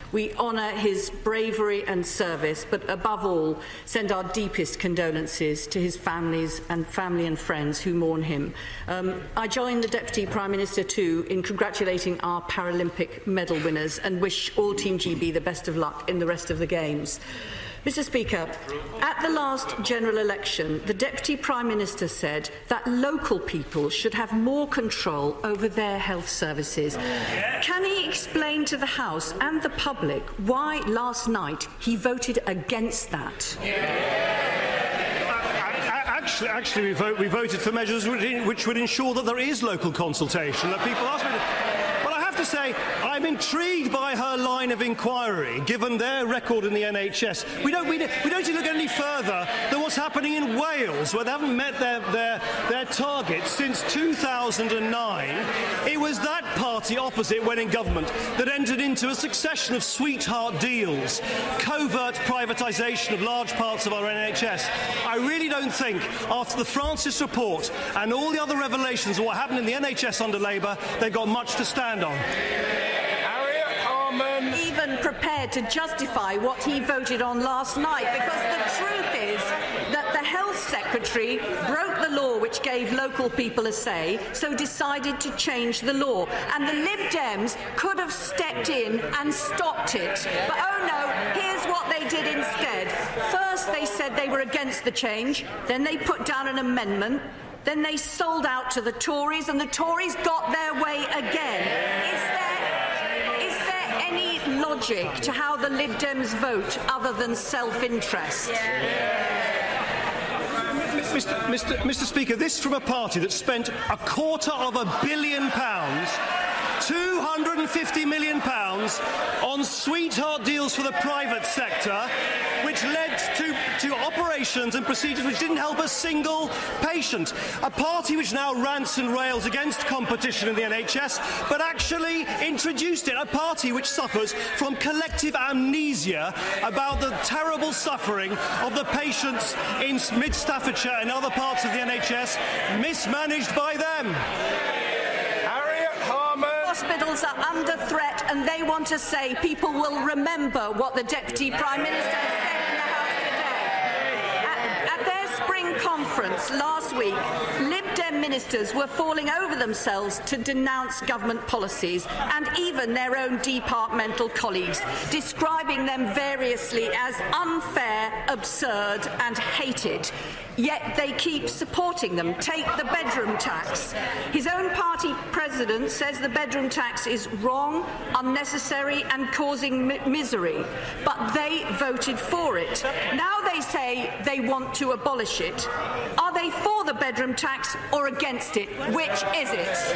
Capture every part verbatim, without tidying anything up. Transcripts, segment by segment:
We honour his bravery and service, but above all, send our deepest condolences to his families and family and friends who mourn him. Um, I join the Deputy Prime Minister too in congratulating our Paralympic medal winners and wish all Team G B the best of luck in the rest of the Games. Mr Speaker, at the last general election, the Deputy Prime Minister said that local people should have more control over their health services. Can he explain to the House and the public why last night he voted against that? Actually, actually we, vote, we voted for measures which would ensure that there is local consultation, that people ask me to... to say, I'm intrigued by her line of inquiry, given their record in the N H S. We don't, we don't, we don't need to look any further than what's happening in Wales, where they haven't met their, their, their targets since two thousand nine. It was that party opposite, when in government, that entered into a succession of sweetheart deals, covert privatisation of large parts of our N H S. I really don't think, after the Francis report and all the other revelations of what happened in the N H S under Labour, they've got much to stand on. Even prepared to justify what he voted on last night, because the truth is that the Health Secretary broke the law which gave local people a say, so decided to change the law. And the Lib Dems could have stepped in and stopped it. But oh no, here's what they did instead. First they said they were against the change, then they put down an amendment, then they sold out to the Tories, and the Tories got their way again. Is there any logic to how the Lib Dems vote other than self-interest? Mister Mister Mister Speaker, this from a party that spent a quarter of a billion pounds, two hundred and fifty million pounds, on sweetheart deals for the private sector, which led to, to operations and procedures which didn't help a single patient. A party which now rants and rails against competition in the N H S, but actually introduced it. A party which suffers from collective amnesia about the terrible suffering of the patients in mid-Staffordshire and other parts of the N H S, mismanaged by them. Hospitals are under threat, and they want to say people will remember what the Deputy Prime Minister said in the House today. At, at their spring conference last week, Lib Dem ministers were falling over themselves to denounce government policies, and even their own departmental colleagues, describing them variously as unfair, absurd and hated. Yet they keep supporting them. Take the bedroom tax. His own party president says the bedroom tax is wrong, unnecessary and causing mi misery. But they voted for it. Now they say they want to abolish it. Are they for the bedroom tax or against it? Which is it?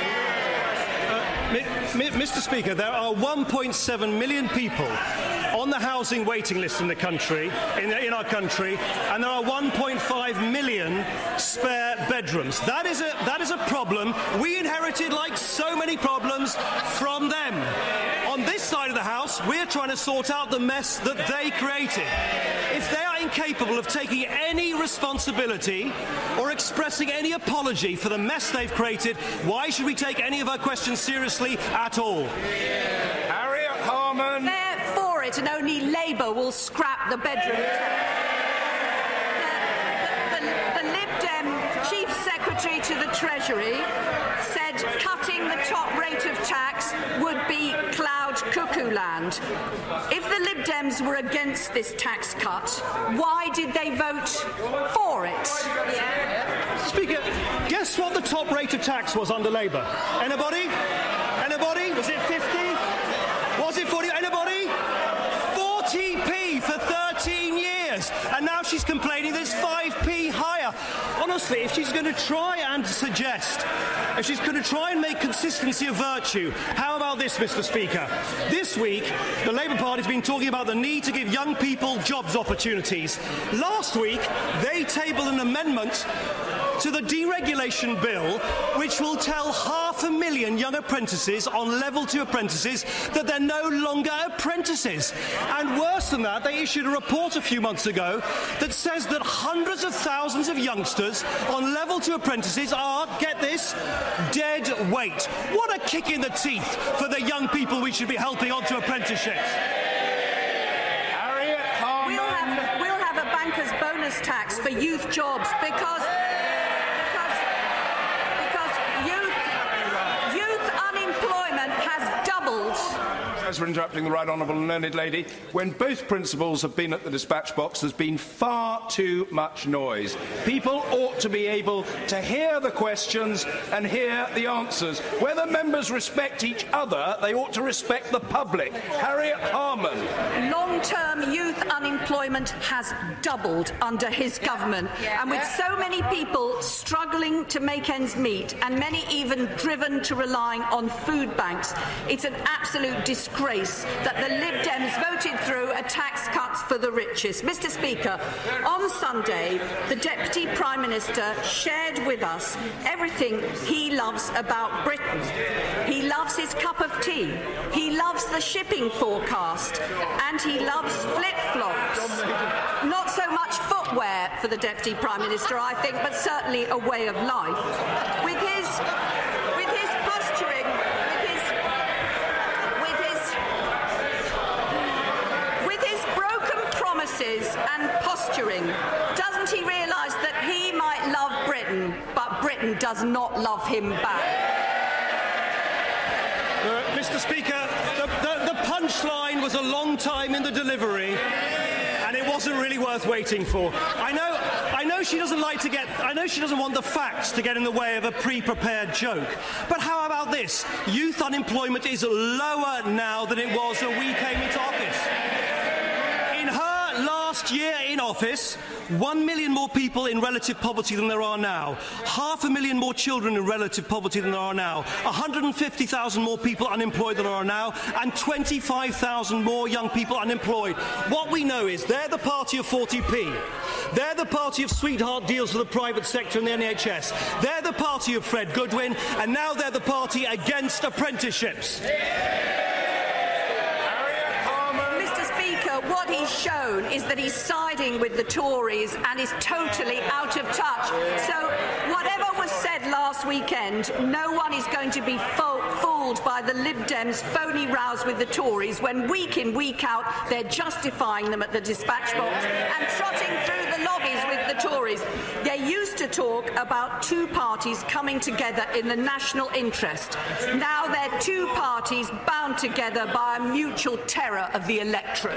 Uh, Mister Speaker, there are one point seven million people on the housing waiting list in the country, in, in our country, and there are one point five million spare bedrooms. That is a that is a problem we inherited, like so many problems, from them. On this side of the House, we're trying to sort out the mess that they created. If they are incapable of taking any responsibility or expressing any apology for the mess they've created, why should we take any of our questions seriously at all? Harriet Harman. They're for it, and only Labour will scrap the bedroom tax. The, the, the Lib Dem Chief Secretary to the Treasury said cutting the top rate of tax would be cloud cuckoo land. If the Lib Dems were against this tax cut, why did they vote for it? Speaker, guess what the top rate of tax was under Labour? Anybody? Anybody? Was it fifty? Was it forty? Anybody? forty p for thirteen years. And now she's complaining that it's five p higher. Honestly, if she's going to try and suggest, if she's going to try and make consistency a virtue, how about this, Mister Speaker? This week, the Labour Party's been talking about the need to give young people jobs opportunities. Last week, they tabled an amendment to the deregulation bill, which will tell half a million young apprentices on level two apprentices that they're no longer apprentices. And worse than that, they issued a report a few months ago that says that hundreds of thousands of youngsters on level two apprentices are, get this, dead weight. What a kick in the teeth for the young people we should be helping onto apprenticeships. bankers' bonus tax for youth jobs because, because, because youth, youth unemployment has doubled. As for interrupting the right honourable and learned lady, when both principals have been at the dispatch box, there's been far too much noise. People ought to be able to hear the questions and hear the answers. Whether members respect each other, they ought to respect the public. Harriet Harman. Long-term youth unemployment has doubled under his government, and with so many people struggling to make ends meet and many even driven to relying on food banks, it's an absolute disgrace that the Lib Dems voted through a tax cuts for the richest. Mister Speaker, on Sunday, the Deputy Prime Minister shared with us everything he loves about Britain. He loves his cup of tea, he loves the shipping forecast, and he loves flip-flops. Not so much footwear for the Deputy Prime Minister, I think, but certainly a way of life. With his, with his posturing, with his, with his, with his broken promises and posturing, doesn't he realise that he might love Britain, but Britain does not love him back? Uh, Mister Speaker, the, the, the punchline was a long time in the delivery, and it wasn't really worth waiting for. I know, I know she doesn't like to get, I know she doesn't want the facts to get in the way of a pre-prepared joke. But how about this? Youth unemployment is lower now than it was when we came into office. In her last year in office, one million more people in relative poverty than there are now, half a million more children in relative poverty than there are now, one hundred fifty thousand more people unemployed than there are now, and twenty-five thousand more young people unemployed. What we know is they're the party of forty p. They're the party of sweetheart deals for the private sector and the N H S. They're the party of Fred Goodwin, and now they're the party against apprenticeships. What he's shown is that he's siding with the Tories and is totally out of touch. So whatever was said last weekend, no one is going to be fo fooled by the Lib Dems' phony rows with the Tories when week in, week out, they're justifying them at the dispatch box and trotting through the lobbies with the Tories. They used to talk about two parties coming together in the national interest. Now they're two parties bound together by a mutual terror of the electorate.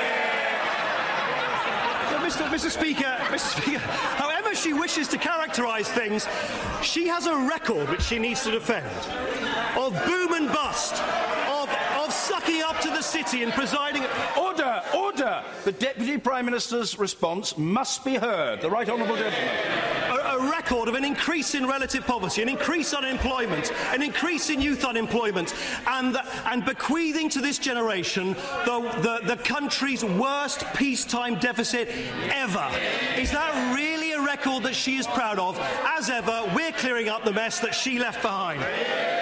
Mister Mister Speaker, Mister Speaker, however she wishes to characterise things, she has a record which she needs to defend of boom and bust, of, of sucking up to the city and presiding... Order! Order! The Deputy Prime Minister's response must be heard. The Right Honourable Gentleman. A record of an increase in relative poverty, an increase in unemployment, an increase in youth unemployment, and, the, and bequeathing to this generation the, the, the country's worst peacetime deficit ever. Is that really a record that she is proud of? As ever, we're clearing up the mess that she left behind.